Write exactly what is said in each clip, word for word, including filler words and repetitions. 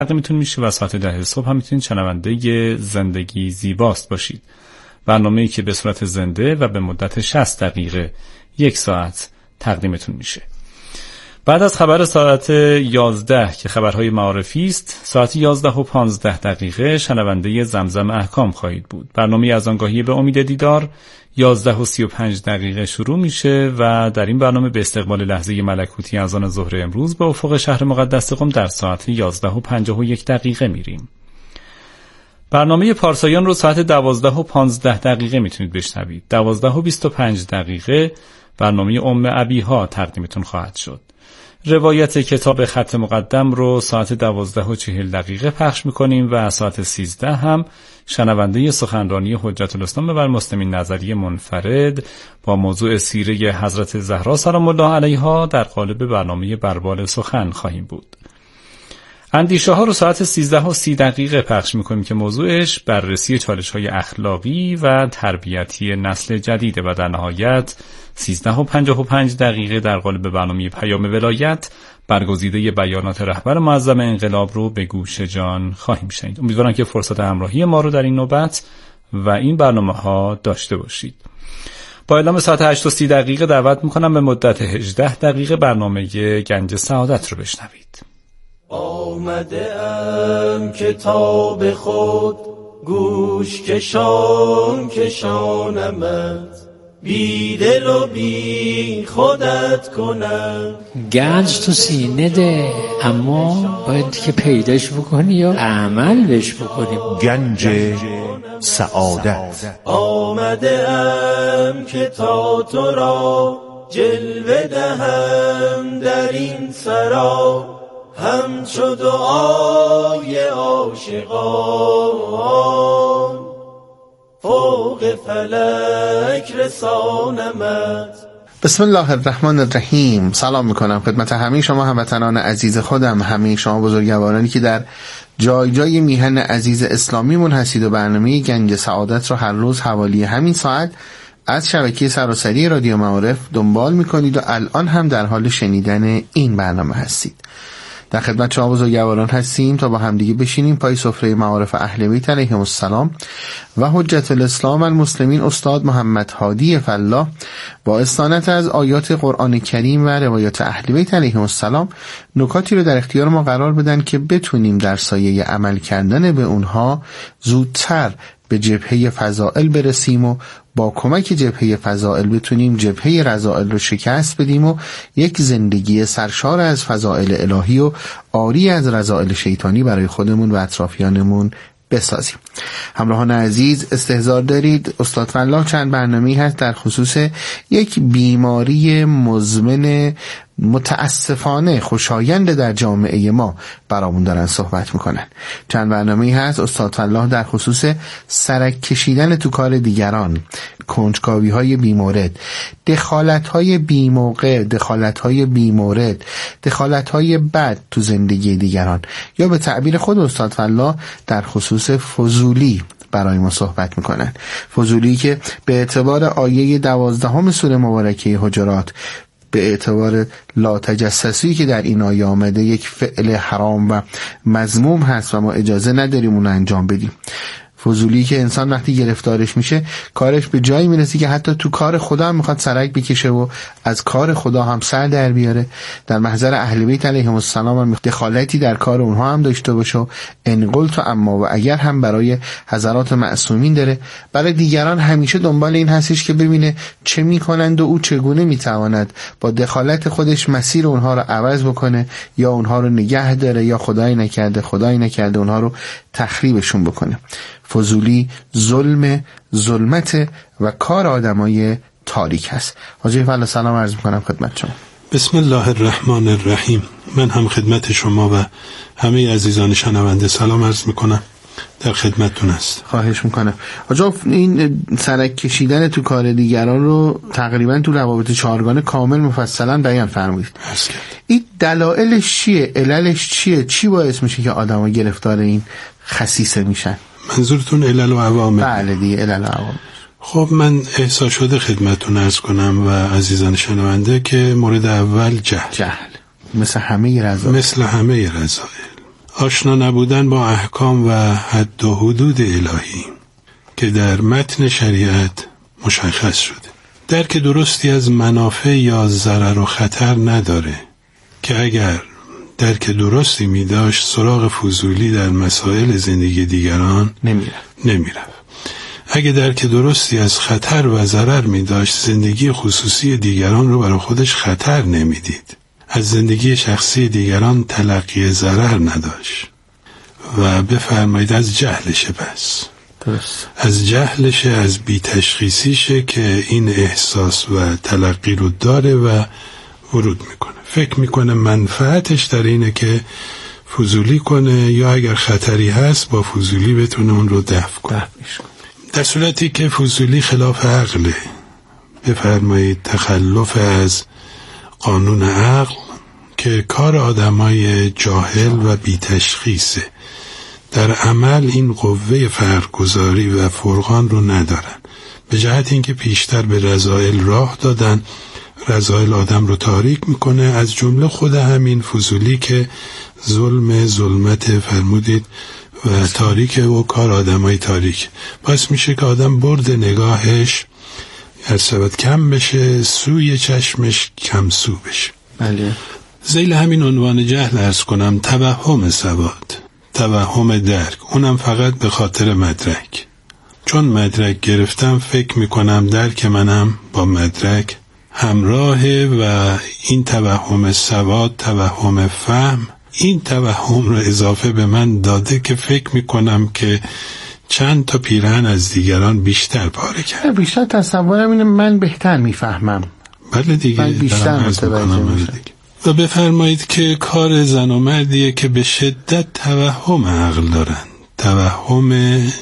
میتون میشه و ساعت ده صبح هم میتونید شنونده زندگی زیباست باشید. برنامه‌ای که به صورت زنده و به مدت شصت دقیقه یک ساعت تقدیمتون میشه. بعد از خبر ساعت یازده که خبرهای معارفی است، ساعت یازده و پانزده دقیقه شنونده زمزم احکام خواهید بود. برنامه از آنگاهی به امید دیدار یازده و سی و پنج دقیقه شروع میشه و در این برنامه به استقبال لحظه ملکوتی اذان ظهر امروز به افق شهر مقدس قم در ساعت یازده و پنجاه و یک دقیقه میریم. برنامه پارسایان رو ساعت دوازده و پانزده دقیقه میتونید بشنوید. دوازده و بیست و پنج دقیقه برنامه ام ابیها تقدیمتون خواهد شد. روایت کتاب خط مقدم رو ساعت دوازده و چهل دقیقه پخش میکنیم و ساعت سیزده هم شنونده سخنرانی حجت الاسلام و المسلمین نظریه منفرد با موضوع سیره حضرت زهرا سلام الله علیها در قالب برنامه بربال سخن خواهیم بود. اندیشه ها رو ساعت سیزده و سی دقیقه پخش میکنیم که موضوعش بررسی چالش های اخلاقی و تربیتی نسل جدیده و در نهایت سیزده و پنجاه و پنج دقیقه در قالب برنامه پیام ولایت برگزیده بیانات رهبر معظم انقلاب رو به گوش جان خواهیم شنید. امیدوارم که فرصت همراهی ما رو در این نوبت و این برنامه ها داشته باشید. با اعلام ساعت هشت و سی دقیقه دعوت میکنم به مدت هجده دقیقه برنامه گنج سعادت رو بشنوید. آمده ام کتاب خود گوش کشان کشانمت، بی دل و بی خودت کنم. گنج تو سینه ده، اما باید که پیداش بکنی یا عمل بش بکنی. گنج سعادت. آمده ام که تا تو را جلوه دهم در این سرا، همچو دعای عاشقان فوق فلک رسانمت. بسم الله الرحمن الرحیم. سلام میکنم خدمت همه شما هموطنان عزیز خودم، همه شما بزرگوارانی که در جای جای میهن عزیز اسلامیمون هستید و برنامه گنج سعادت رو هر روز حوالی همین ساعت از شبکه سراسری رادیو معارف دنبال میکنید و الان هم در حال شنیدن این برنامه هستید. در خدمت شما بزرگواران هستیم تا با همدیگه بشینیم پای سفره معارف اهل بیت علیهم السلام و حجت الاسلام المسلمین استاد محمد هادی فلاح با استانت از آیات قرآن کریم و روایات اهل بیت علیهم السلام نکاتی رو در اختیار ما قرار بدن که بتونیم در سایه عمل کردن به اونها زودتر به جبهه فضائل برسیم و با کمک جبهه فضائل بتونیم جبهه رذائل رو شکست بدیم و یک زندگی سرشار از فضائل الهی و عاری از رذائل شیطانی برای خودمون و اطرافیانمون بسازیم. همراهان عزیز، استحضار دارید استاد فلاح چند برنامه‌ای هست در خصوص یک بیماری مزمن متاسفانه خوشایند در جامعه ما برامون دارن صحبت میکنن. چند برنامه‌ای هست استاد فلاح در خصوص سرک کشیدن تو کار دیگران، کنجکاوی‌های بیمورد، دخالت‌های بیموقع، دخالت‌های بیمورد، دخالت‌های بد تو زندگی دیگران، یا به تعبیر خود استاد فلاح در خصوص فضولی برای ما صحبت میکنن. فضولی که به اعتبار آیه دوازدهم سوره مبارکه حجرات، به اعتبار لا تجسسی که در این آیه آمده، یک فعل حرام و مذموم هست و ما اجازه نداریم اون انجام بدیم. فضولی که انسان وقتی گرفتارش میشه کارش به جایی میرسه که حتی تو کار خدا هم میخواد سرک بکشه و از کار خدا هم سر در بیاره. در محضر اهل بیت علیهم السلام هم دخالتی در کار اونها هم داشته باشه و ان قلت اما و اگر هم برای حضرات معصومین داره. برای دیگران همیشه دنبال این هستش که ببینه چه میکنند و او چگونه میتواند با دخالت خودش مسیر اونها رو عوض بکنه یا اونها رو نگه داره یا خدای نکرده خدای نکرده اونها رو تخریبشون بکنه. فضولی ظلم، ظلمت و کار آدمای تاریک هست. حاجی فضل سلام عرض میکنم خدمت شما. بسم الله الرحمن الرحیم. من هم خدمت شما و همه عزیزان شنونده سلام عرض میکنم، در خدمتتون است. خواهش میکنم. آجا این سرک کشیدن تو کار دیگران رو تقریبا تو روابط چهارگانه کامل مفصلا بیان فرمودید. این دلایلش چیه؟ عللش چیه؟ چی باعث میشه که آدم‌ها گرفتار این خسیسه میشن؟ منظورتون علل و عوامل؟ بله دیگه، علل و عوامل. خب من احساس شده خدمتتون عرض کنم و عزیزان شنونده که مورد اول جهل. جهل مثل همه رذائل. مثل همه رذائل. آشنا نبودن با احکام و حد و حدود الهی که در متن شریعت مشخص شده. درک درستی از منافع یا ضرر و خطر نداره که اگر درک درستی می داشت سراغ فضولی در مسائل زندگی دیگران نمیره نمیره. اگه درک درستی از خطر و ضرر می داشت زندگی خصوصی دیگران رو برای خودش خطر نمیدید. از زندگی شخصی دیگران تلقی ضرر نداشت و بفرمایید از جهلشه. پس درست. از جهلشه، از بی تشخیصیشه که این احساس و تلقی رو داره و ورود میکنه. فکر میکنه منفعتش در اینه که فضولی کنه یا اگر خطری هست با فضولی بتونه اون رو دفع کنه. در صورتی که فضولی خلاف عقله، بفرمایید تخلف از قانون عقل که کار آدمای جاهل و بی تشخیصه. در عمل این قوه فرق‌گذاری و فرقان رو ندارن، به جهت اینکه پیشتر به رذائل راه دادن. رذائل آدم رو تاریک میکنه، از جمله خود همین فضولی که ظلم ظلمت فرمودید و تاریک و کار آدمای تاریک، پس میشه که آدم برد نگاهش هر سبت کم بشه، سوی چشمش کم سو بشه. بله. ذیل همین عنوان جهل عرض کنم توهم سواد، توهم درک، اونم فقط به خاطر مدرک. چون مدرک گرفتم فکر میکنم درک منم با مدرک همراهه و این توهم سواد، توهم فهم، این توهم رو اضافه به من داده که فکر میکنم که چند تا پیرهن از دیگران بیشتر پاره کرد. بیشتر تصورم اینه من بهتر میفهمم. بله دیگه، من بیشتر متوجه میشم. و بفرمایید که کار زن و مردیه که به شدت توهم عقل دارن، توهم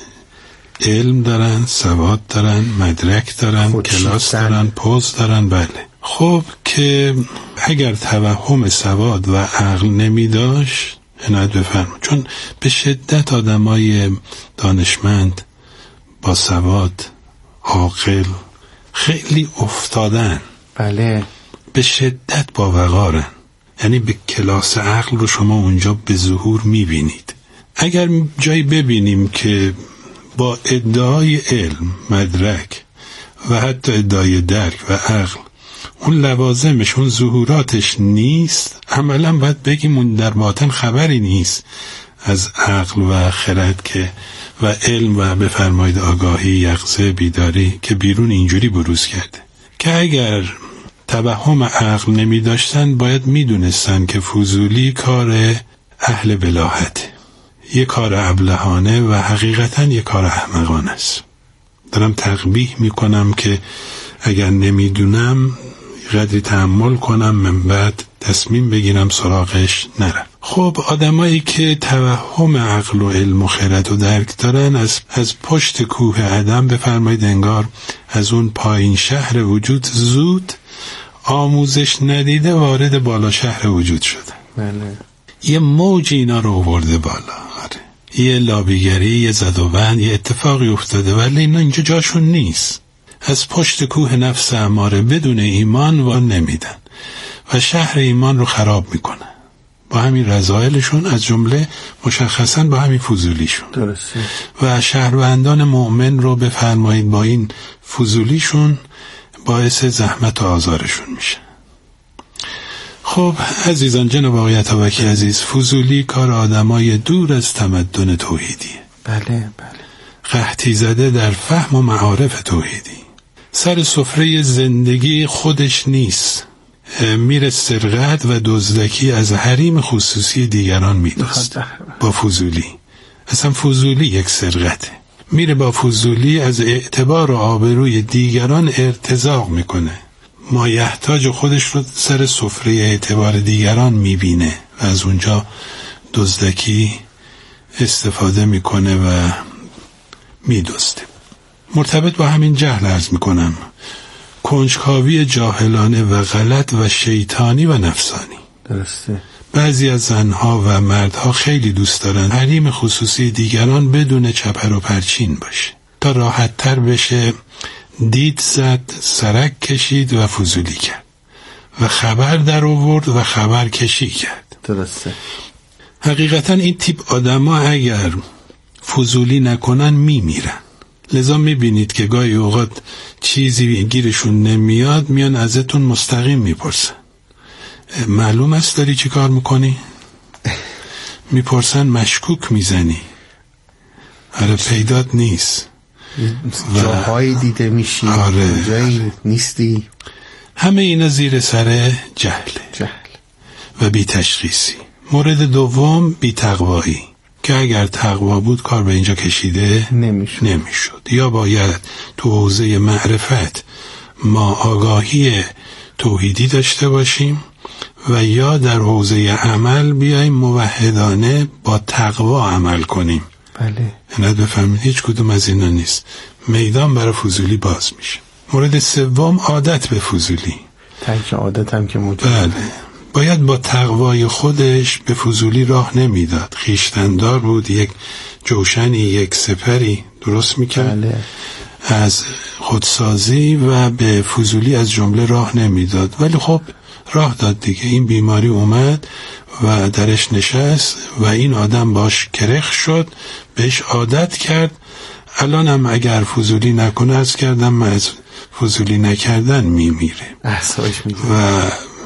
علم دارن، سواد دارن، مدرک دارن، کلاس دارن، پوز دارن. بله. خب که اگر توهم سواد و عقل نمی داشت عنایت بفرمایید، چون به شدت آدمای دانشمند با سواد عاقل خیلی افتادن. بله. به شدت با وقارن، یعنی به کلاس عقل رو شما اونجا به ظهور میبینید. اگر جایی ببینیم که با ادعای علم، مدرک و حتی ادعای درک و عقل اون لوازمش، اون ظهوراتش نیست، عملا باید بگیم اون در باطن خبری نیست از عقل و خرد که و علم و بفرمایید آگاهی، یقظه، بیداری که بیرون اینجوری بروز کرده. که اگر توهم عقل نمی داشتن باید می دونستن که فضولی کار اهل بلاهت، یه کار ابلهانه و حقیقتا یه کار احمقانه است. دارم تقبیح می کنم که اگر نمی دونم قدری تحمل کنم، من بعد تصمیم بگیرم سراغش نرم. خب آدمایی که توهم عقل و علم و خرد و درک دارن از, از پشت کوه عدم بفرمایید انگار از اون پایین شهر وجود زود آموزش ندیده وارد بالا شهر وجود شده. بله. یه موج اینا رو آورده بالا. آره. یه لابیگری، یه زد و بند، یه اتفاقی افتاده ولی اینا اینجا جاشون نیست. از پشت کوه نفس اماره بدون ایمان و نمیدن و شهر ایمان رو خراب میکنن با همین رذائلشون، از جمله مشخصا با همین فضولیشون. درسته. و شهروندان مؤمن رو بفرمایید با این فضولیشون باعث زحمت و آزارشون میشه. خب عزیزان، جناب آقای عطابکی عزیز، فضولی کار آدمای دور از تمدن توحیدیه. بله بله. قحطی زده در فهم و معارف توحیدی، سر سفره زندگی خودش نیست، میره سرقت و دزدکی از حریم خصوصی دیگران میدوست. با فضولی، اصلا فضولی یک سرقته، میره با فضولی از اعتبار و آبروی دیگران ارتزاق میکنه، مایحتاج خودش رو سر سفره اعتبار دیگران میبینه و از اونجا دزدکی استفاده میکنه و میدزده. مرتبط با همین جهل عرض میکنم، کنجکاوی جاهلانه و غلط و شیطانی و نفسانی. درسته. بعضی از زنها و مردها خیلی دوست دارن حریم خصوصی دیگران بدون چپر و پرچین باشه تا راحت تر بشه دید زد، سرک کشید و فضولی کرد و خبر در آورد و خبر کشی کرد. درسته. حقیقتا این تیپ آدما اگر فضولی نکنن میمیرن. لذا میبینید که گاهی اوقات چیزی گیرشون نمیاد میان ازتون مستقیم میپرسن معلوم است داری چی کار میکنی؟ میپرسن مشکوک میزنی؟ آره پیدات نیست، جاهایی دیده میشی، آره جایی نیستی. همه اینا زیر سر جهل جهل و بی تشخیصی. مورد دوم بی تقوایی، که اگر تقوا بود کار به اینجا کشیده نمیشد. نمیشد. یا باید تو حوزه معرفت ما آگاهی توحیدی داشته باشیم و یا در حوزه عمل بیایم موحدانه با تقوا عمل کنیم. بله. نه بفهمید هیچ کدوم از اینا نیست. میدان برای فضولی باز میشه. مورد سوم عادت به فضولی. ترک عادت هم که موجود. بله. باید با تقوای خودش به فضولی راه نمیداد. خویشتندار بود، یک جوشنی، یک سپری درست میکرد. بله. از خودسازی و به فضولی از جمله راه نمیداد، ولی خب راه داد دیگه. این بیماری اومد و درش نشست و این آدم باش کرخ شد، بهش عادت کرد. الان هم اگر فضولی نکنه از کردم من از فضولی نکردن میمیره احساش میگه. و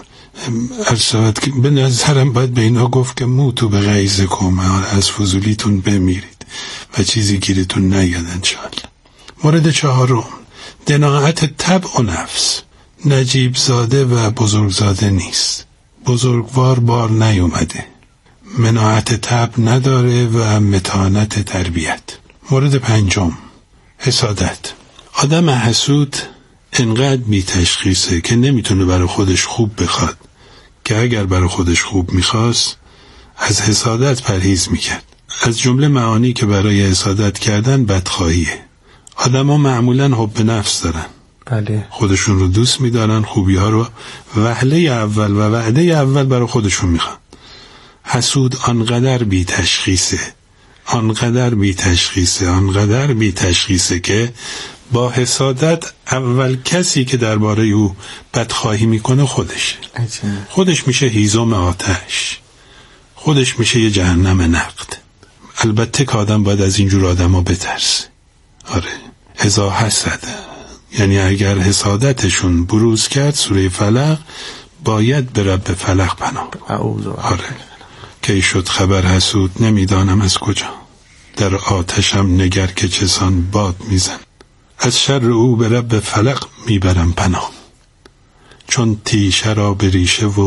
ارسالت که به نظرم باید به اینا گفت که موتو به غیظ کمه، از فضولیتون بمیرید و چیزی گیرتون نیاد انشاءالله. مورد چهارم دناعت طبع و نفس. نجیب زاده و بزرگ زاده نیست، بزرگوار بار نیومده، مناعت طبع نداره و متانت تربیت. مورد پنجم حسادت. آدم حسود انقدر بی تشخیصه که نمیتونه برای خودش خوب بخواد، که اگر برای خودش خوب میخواست از حسادت پرهیز میکرد. از جمله معانی که برای حسادت کردن بدخواهیه. آدم ها معمولا حب نفس دارن. بله. خودشون رو دوست میدارن، خوبی ها رو وهله اول و وعده اول برای خودشون میخوان. حسود آنقدر بی تشخیصه، آنقدر بی تشخیصه، آنقدر بی تشخیصه که با حسادت اول کسی که درباره او بدخواهی میکنه خودشه. خودش میشه هیزم آتش، خودش میشه یه جهنم نقد. البته که آدم باید از اینجور آدم ها بترسه. آره اذا حسد، یعنی اگر حسادتشون بروز کرد سوره فلق باید به رب فلق پناه. آره کی شد خبر حسود نمیدانم از کجا، در آتشم نگر که چسان باد میزن، از شر او به رب فلق میبرم پناه، چون تیشه را به ریشه و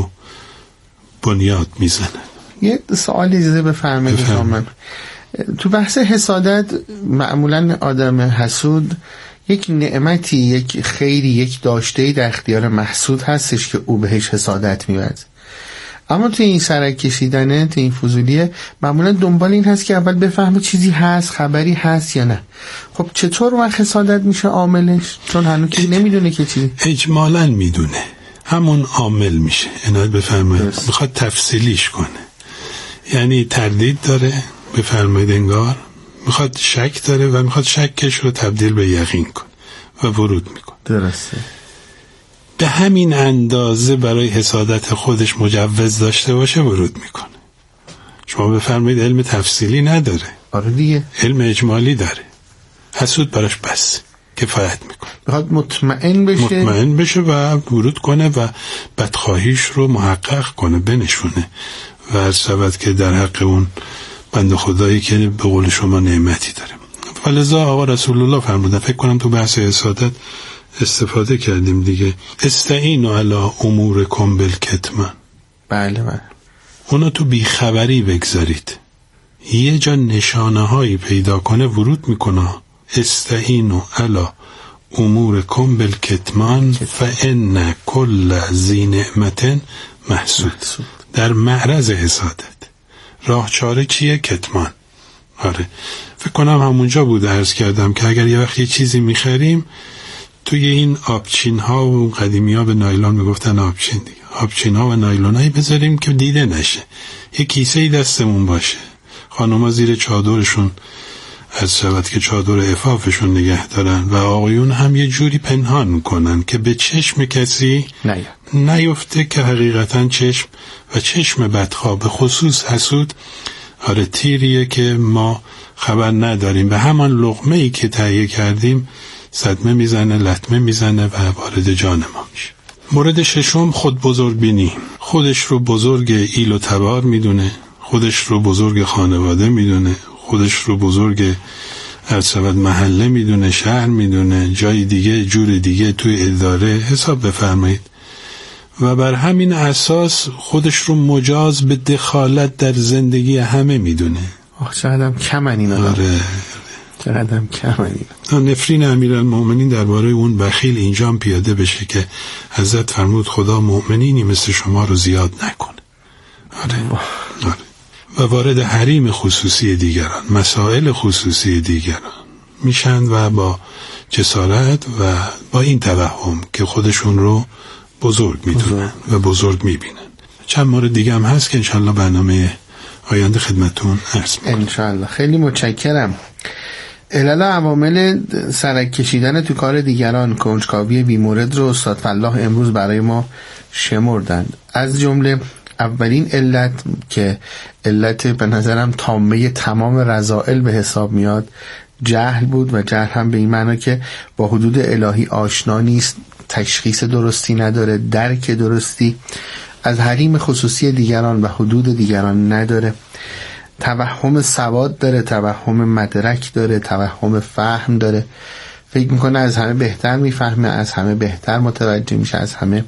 بنیاد میزنه. یه سوالی اجازه بفرمایید. تو بحث حسادت معمولا آدم حسود یک نعمتی، یک خیری، یک داشته‌ای در اختیار محسود هستش که او بهش حسادت می‌ورزه. اما تو این سرک کشیدنه، تو این فضولیه، معمولا دنبال این هست که اول بفهمه چیزی هست، خبری هست یا نه. خب چطور وقت حسادت میشه عاملش؟ چون هنوز که نمیدونه که چیزی. اجمالاً میدونه، همون عامل میشه. عنایت بفرمایید. میخواد تفصیلیش کنه، یعنی تردید داره، بفرمایید انگار میخواد شک داره و میخواد شکش رو تبدیل به یقین کنه و ورود میکنه. درسته. به همین اندازه برای حسادت خودش مجوز داشته باشه ورود میکنه. شما بفرمایید علم تفصیلی نداره. آره دیگه. علم اجمالی داره. حسود براش بس کفایت میکنه. میخواد مطمئن بشه، مطمئن بشه و ورود کنه و بدخواهیش رو محقق کنه، بنشونه و ارشد که در حق اون بنده خدایی که به قول شما نعمتی داره. فلذا آقا رسول الله فرمودن، فکر کنم تو بحث حسادت استفاده کردیم دیگه، استعینوا علی امورکم بالکتمان. بله بله. اونا تو بیخبری بگذارید، یه جا نشانه هایی پیدا کنه ورود میکنه. استعینوا علی امورکم بالکتمان فان کل ذی نعمت محسود. در معرض حسادت راه چاره چیه؟ کتمان. آره فکر کنم همونجا بود عرض کردم که اگر یه وقت یه چیزی میخریم توی این آبچین ها و قدیمی ها به نایلون میگفتن آبچین دیگه، آبچین ها و نایلون هایی بذاریم که دیده نشه، یه کیسه ای دستمون باشه. خانم ها زیر چادرشون از شود که چادر عفافشون نگه دارن و آقایون هم یه جوری پنهان کنن که به چشم کسی نیاد نیفته که حقیقتا چشم و چشم بدخواه به خصوص حسود آره تیریه که ما خبر نداریم، به همان لقمه ای که تهیه کردیم صدمه میزنه، لطمه میزنه و وارد جان ما میشه. مورد ششم خود بزرگ بینی. خودش رو بزرگ ایل و تبار میدونه، خودش رو بزرگ خانواده میدونه، خودش رو بزرگ ارشد محله میدونه، شهر میدونه، جای دیگه جور دیگه توی اداره حساب بفرمایید و بر همین اساس خودش رو مجاز به دخالت در زندگی همه میدونه. آخ چقدرم کمن اینا. آره چقدرم کمن اینا. نفرین امیرالمومنین درباره اون بخیل اینجا هم پیاده بشه که حضرت فرمود خدا مؤمنینی مثل شما رو زیاد نکنه. آره. آره. و وارد حریم خصوصی دیگران، مسائل خصوصی دیگران میشن و با جسارت و با این توهم که خودشون رو بزرگ میدونن و بزرگ میبینن. چند مورد دیگه هم هست که انشالله برنامه آینده خدمتون عرض میکنم. انشالله. خیلی متشکرم. علل عوامل سرک کشیدن تو کار دیگران، کنجکاوی بیمورد رو استاد فلاح امروز برای ما شمردن. از جمله اولین علت که علت به نظرم تامه تمام رذائل به حساب میاد جهل بود و جهل هم به این معنا که با حدود الهی آشنا نیست، تشخیص درستی نداره، درک درستی از حریم خصوصی دیگران و حدود دیگران نداره، توهم سواد داره، توهم مدرک داره، توهم فهم داره، فکر میکنه از همه بهتر میفهمه، از همه بهتر متوجه میشه، از همه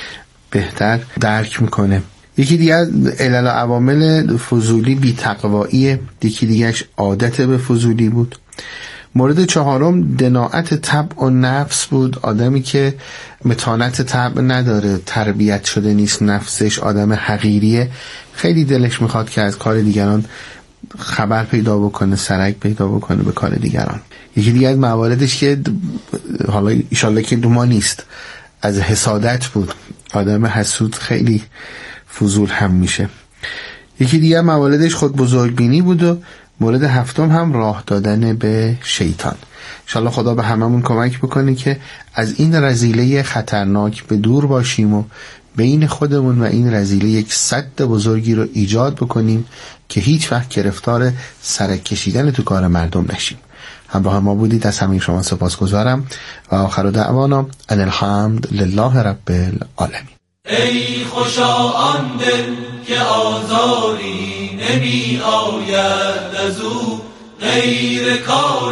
بهتر درک میکنه. یکی دیگه علل و عوامل فضولی بی تقواییه، یکی دیگهش عادت به فضولی بود. مورد چهارم دناعت طبع و نفس بود، آدمی که متانت طبع نداره، تربیت شده نیست، نفسش آدم حقیریه، خیلی دلش میخواد که از کار دیگران خبر پیدا بکنه، سرک پیدا بکنه به کار دیگران. یکی دیگه از مواردش که حالا ایشالله که دوما نیست، از حسادت بود، آدم حسود خیلی فضول هم میشه. یکی دیگه مواردش خود بزرگبینی بود و مورد هفتم هم راه دادن به شیطان. انشالله خدا به هممون کمک بکنه که از این رذیله خطرناک به دور باشیم و بین خودمون و این رذیله یک سد بزرگی رو ایجاد بکنیم که هیچ وقت گرفتار سرک کشیدن تو کار مردم نشیم. همراه ما بودید، از همین شما سپاسگزارم و آخر دعوانا ان الحمد لله رب العالمین. ای خوشا آن دل که آزاری نمی آید از او، غیر کار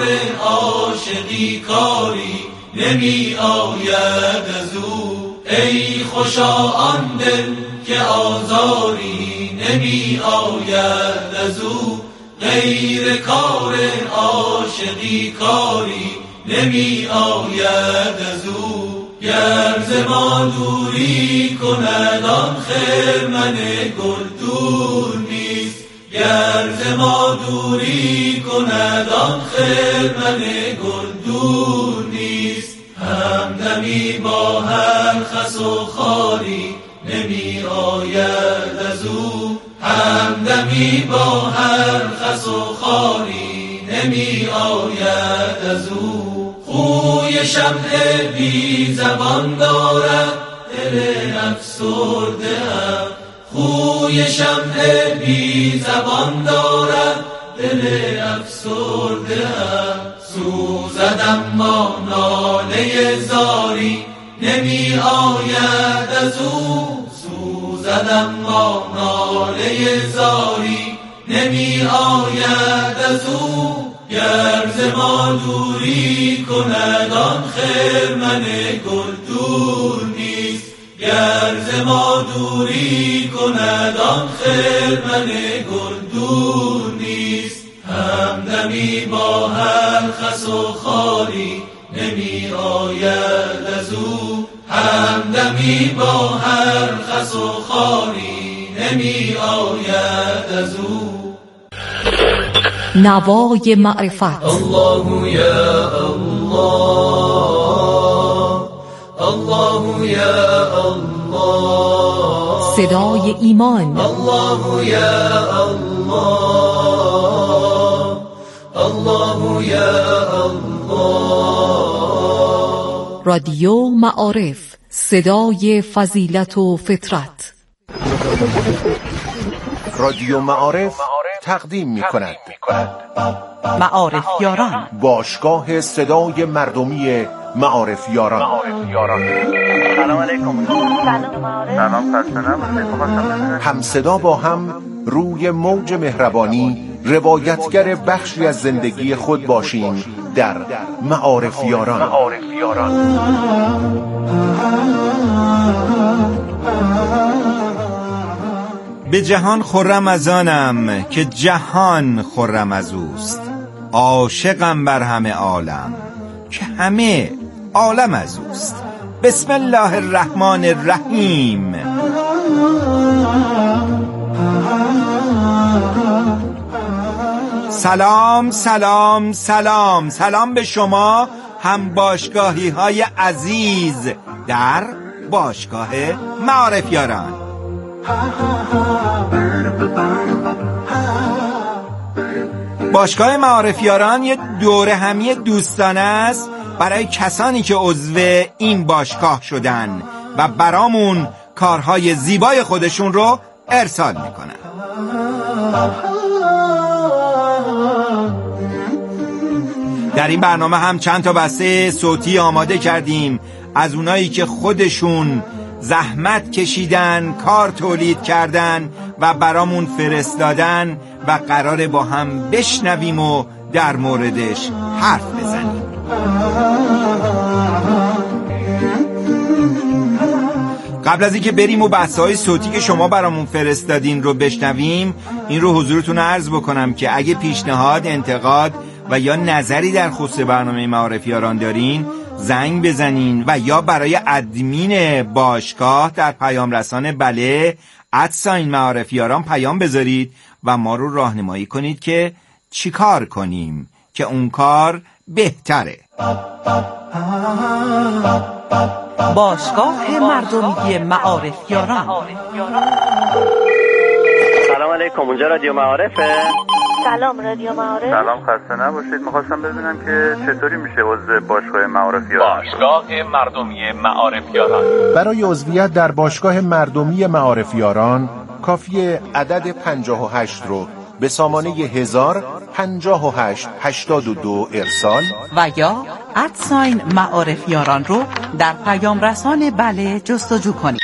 عاشقی کاری نمی آید از او. ای خوشا آن دل که آزاری نمی آید از او، غیر کار عاشقی کاری نمی آید از او. گر ز ما دوری کند آن خرمن گل دور نیست، گر ز ما دوری کند آن خرمن گل دور نیست. همدمی با هر خس و خاری نمی آید از او، همدمی با هر خس و خاری نمی آید از او. خوی شمع بی زبان دارد دل افسرده ام، خوی شمع بی زبان دارد دل افسرده ام. سوزدم با ناله زاری نمی آید از او، سوزدم با ناله زاری نمی آید از او. گر ز ما دوری کند آن خرمن گل دور نیست، گر ز ما دوری کند آن خرمن گل دور نیست. همدمی با هر خس و خاری نمی آید از او، همدمی با هر خس و خاری نمی آید از او. نوای معرفت. الله یا الله، الله یا الله، صدای ایمان. الله یا الله، الله یا الله. رادیو معارف صدای فضیلت و فطرت. رادیو معارف تقدیم می کند معارف یاران، باشگاه صدای مردمی معارف یاران. سلام علیکم. سلام خسته هم صدا با هم روی موج مهربانی روایتگر بخشی از زندگی خود باشیم در معارف یاران. به جهان خرم از آنم که جهان خرم از اوست. عاشقم بر همه عالم که همه عالم از اوست. بسم الله الرحمن الرحیم. سلام سلام سلام سلام به شما هم باشگاهی های عزیز در باشگاه معارف یاران. باشگاه معارف یاران یه دوره همی دوستانه است برای کسانی که عضو این باشگاه شدن و برامون کارهای زیبای خودشون رو ارسال میکنن. در این برنامه هم چند تا بسته صوتی آماده کردیم از اونایی که خودشون زحمت کشیدن، کار تولید کردن و برامون فرستادن و قراره با هم بشنویم و در موردش حرف بزنیم. قبل از اینکه بریم و بحث‌های صوتی که شما برامون فرستادین رو بشنویم، این رو حضورتون عرض بکنم که اگه پیشنهاد، انتقاد و یا نظری در خصوص برنامه معارف یاران دارین زنگ بزنین و یا برای ادمین باشگاه در پیام رسان بله ادساین معارف یاران پیام بذارید و ما رو راهنمایی کنید که چی کار کنیم که اون کار بهتره. باشگاه مردمی معارف یاران. سلام علیکم. اونجا رادیو معارفه؟ سلام رادیو معارف. سلام خسته نباشید. می‌خواستم ببینم که چطوری میشه عضو باشگاه معارف یاران. باشگاه مردمی معارف یاران. برای عضویت در باشگاه مردمی معارف یاران کافیه عدد پنجاه و هشت رو به سامانه هزار پنجاه و هشت هشتاد و دو ارسال و یا ادساین معارف یاران رو در پیام رسان بله جستجو کنید.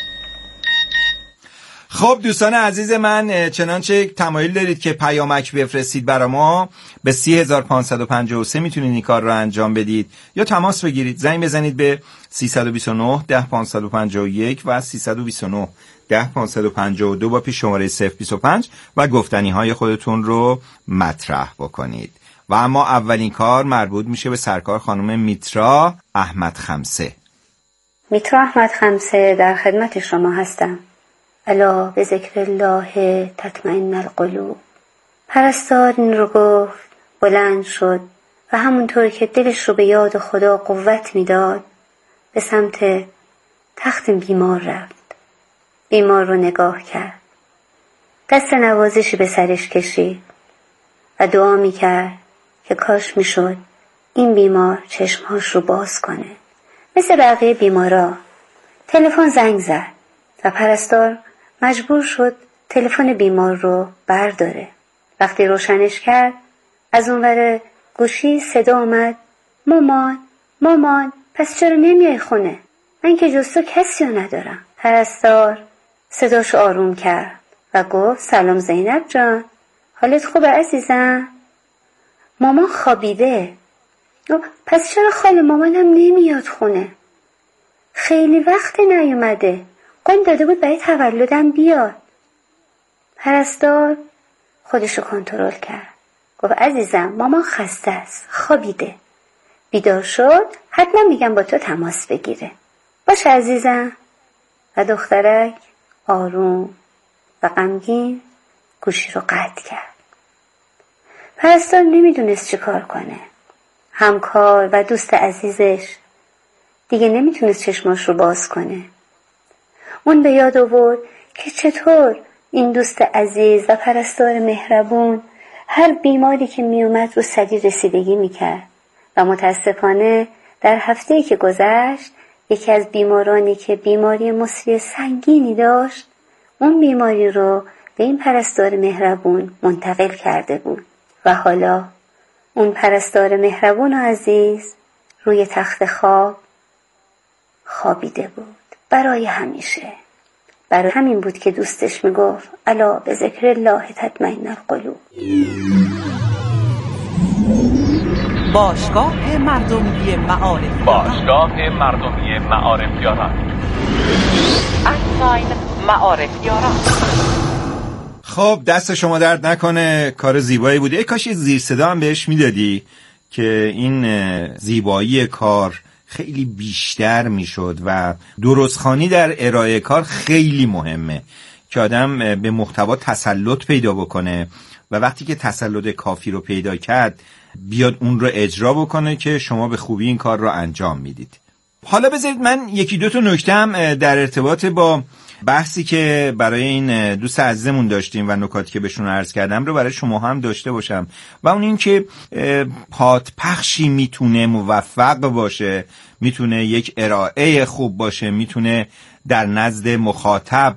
خب دوستان عزیز من، چنانچه تمایل دارید که پیامک بفرستید برای ما به سی هزار پانصد و پنجاه و سه میتونید این کار رو انجام بدید یا تماس بگیرید. زنگ بزنید به سیصد و بیست و نه ده پانصد و پنجاه و یک و سیصد و بیست و نه ده پانصد و پنجاه و دو با پیش شماره صفر بیست و پنج و گفتنی های خودتون رو مطرح بکنید. و اما اولین کار مربوط میشه به سرکار خانم میترا احمد خمسه. میترا احمد خمسه در خدمت شما هستم. الا به ذکر الله تطمئن القلوب. پرستار این رو گفت، بلند شد و همونطور که دلش رو به یاد خدا قوت میداد به سمت تخت بیمار رفت. بیمار رو نگاه کرد، دست نوازشی به سرش کشید و دعا میکرد که کاش میشد این بیمار چشمهاش رو باز کنه مثل بقیه بیمارا. تلفن زنگ زد و پرستار مجبور شد تلفن بیمار رو برداره. وقتی روشنش کرد از اونور گوشی صدا آمد: مامان مامان پس چرا نمیای خونه؟ من که جز تو کسی رو ندارم. پرستار صداش آروم کرد و گفت: سلام زینب جان، حالت خوبه عزیزم؟ مامان خوابیده. پس چرا خاله مامانم نمیاد خونه؟ خیلی وقت نیومده، قول داده بود برای تولدم بیاد. پرستار خودشو کنترل کرد، گفت: عزیزم مامان خسته است، خوابیده، بیدار شد حتما میگم با تو تماس بگیره. باشه عزیزم. و دخترک آروم و غمگین گوشی رو قطع کرد. پرستار نمیدونست چی کار کنه. همکار و دوست عزیزش دیگه نمیتونست چشماش رو باز کنه. اون به یاد آورد که چطور این دوست عزیز و پرستار مهربون هر بیماری که میومد رو سریع رسیدگی میکرد و متاسفانه در هفته‌ای که گذشت یکی از بیمارانی که بیماری مسری سنگینی داشت، اون بیماری رو به این پرستار مهربون منتقل کرده بود و حالا اون پرستار مهربون و عزیز روی تخت خواب خوابیده بود برای همیشه. برای همین بود که دوستش میگفت الا به ذکر الله تطمئن القلوب. باشگاه مردمی معارف باشگاه مردمی معارفیاران ادساین معارفیاران. خب دست شما درد نکنه، کار زیبایی بوده. ای کاش زیر صدا هم بهش میدادی که این زیبایی کار خیلی بیشتر میشد و درستخوانی در ارائه کار خیلی مهمه که آدم به محتوا تسلط پیدا بکنه و وقتی که تسلط کافی رو پیدا کرد بیاد اون رو اجرا بکنه که شما به خوبی این کار رو انجام میدید. حالا بذارید من یکی دو تا نکته هم در ارتباط با بحثی که برای این دوست عزیزمون داشتیم و نکاتی که بهشون عرض کردم رو برای شما هم داشته باشم و اون این که پادپخشی میتونه موفق باشه، میتونه یک ارائه خوب باشه، میتونه در نزد مخاطب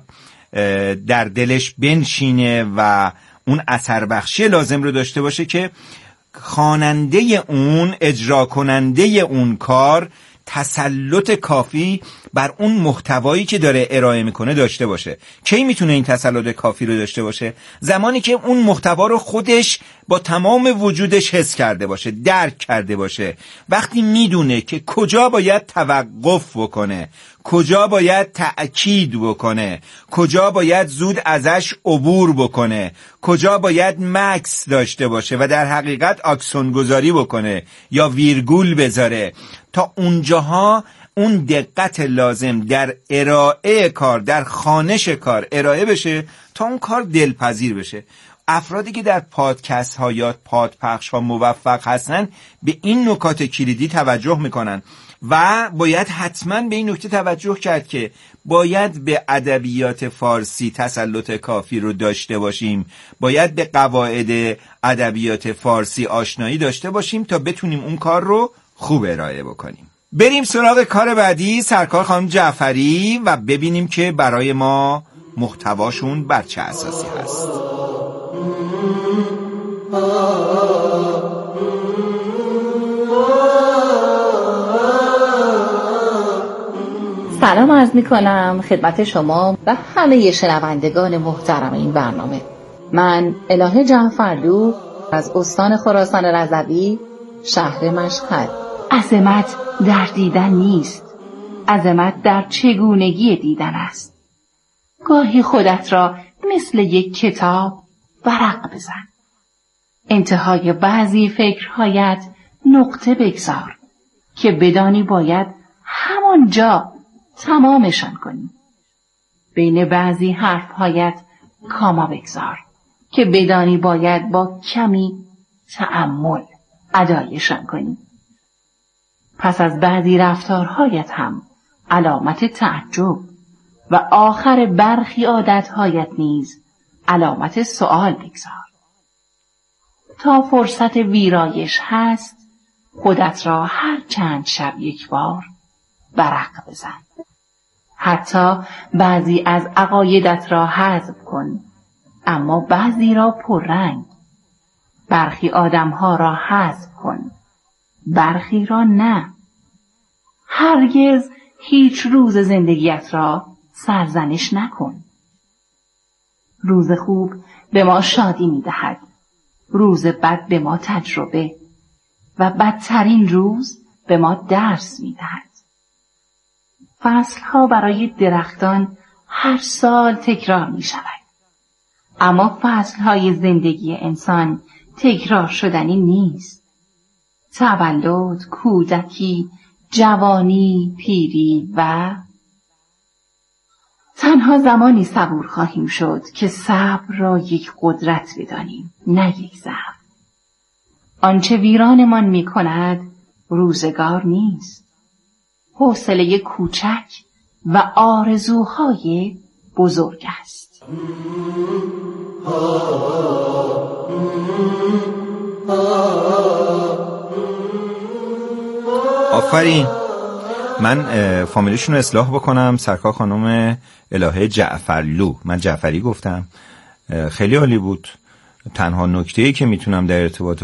در دلش بنشینه و اون اثر بخشی لازم رو داشته باشه که خواننده اون، اجرا کننده اون کار تسلط کافی بر اون محتوایی که داره ارائه میکنه داشته باشه. کی میتونه این تسلط کافی رو داشته باشه؟ زمانی که اون محتوا رو خودش با تمام وجودش حس کرده باشه، درک کرده باشه. وقتی میدونه که کجا باید توقف بکنه، کجا باید تأکید بکنه، کجا باید زود ازش عبور بکنه، کجا باید مکس داشته باشه و در حقیقت آکسون گذاری بکنه یا ویرگول بذاره، تا اونجاها اون دقت لازم در ارائه کار، در خوانش کار ارائه بشه تا اون کار دلپذیر بشه. افرادی که در پادکست ها یا پادپخش ها موفق هستن به این نکات کلیدی توجه میکنن و باید حتما به این نکته توجه کرد که باید به ادبیات فارسی تسلط کافی رو داشته باشیم، باید به قواعد ادبیات فارسی آشنایی داشته باشیم تا بتونیم اون کار رو خوب ارائه بکنیم. بریم سراغ کار بعدی، سرکار خانم جعفری، و ببینیم که برای ما محتواشون بر چه اساسی هست. سلام عرض می کنم خدمت شما و همه شنوندگان محترم این برنامه. من الهه جعفرلو از استان خراسان رضوی، شهر مشهد. عظمت در دیدن نیست، عظمت در چگونگی دیدن است. گاهی خودت را مثل یک کتاب ورق بزن، انتهای بعضی فکرهایت نقطه بگذار که بدانی باید همانجا تمامشان کنی. بین بعضی حرفهایت کاما بگذار که بدانی باید با کمی تأمل ادایشان کنی. پس از بعضی رفتارهایت هم علامت تعجب و آخر برخی عادتهایت نیز علامت سؤال بگذار. تا فرصت ویرایش هست خودت را هر چند شب یک بار ورق بزن. حتی بعضی از عقایدت را حذف کن، اما بعضی را پررنگ. برخی آدمها را حذف کن، برخی را نه. هرگز هیچ روز زندگیت را سرزنش نکن. روز خوب به ما شادی می دهد، روز بد به ما تجربه و بدترین روز به ما درس می دهد. فصلها برای درختان هر سال تکرار می شود، اما فصلهای زندگی انسان تکرار شدنی نیست. تولد، کودکی، جوانی، پیری و تنها زمانی صبور خواهیم شد که صبر را یک قدرت بدانیم، نه یک ضعف. آنچه ویرانمان می کند روزگار نیست، حوصله کوچک و آرزوهای بزرگ است. آفرین. من فامیلیشون رو اصلاح بکنم، سرکار خانم الهه جعفرلو. من جعفری گفتم. خیلی عالی بود. تنها نکته‌ای که میتونم در ارتباط